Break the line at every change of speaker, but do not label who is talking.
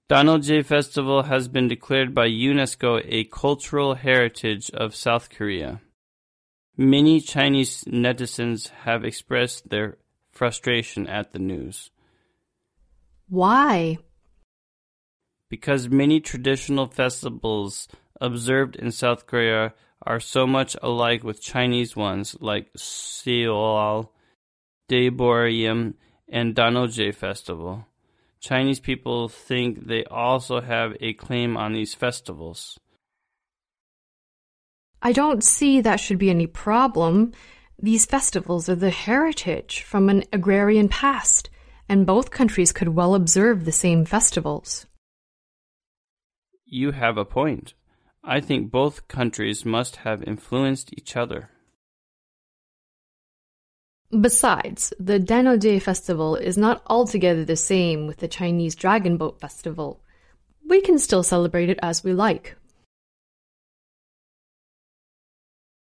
Danoje Festival has been declared by UNESCO a cultural heritage of South Korea. Many Chinese netizens have expressed their frustration at the news.
Why?
Because many traditional festivals observed in South Korea are so much alike with Chinese ones like Seollal, Daeboryeom, and Danoje Festival. Chinese people think they also have a claim on these festivals.
I don't see that should be any problem. These festivals are the heritage from an agrarian past, and both countries could well observe the same festivals.
You have a point. I think both countries must have influenced each other.
Besides, the Danoje Festival is not altogether the same with the Chinese Dragon Boat Festival. We can still celebrate it as we like.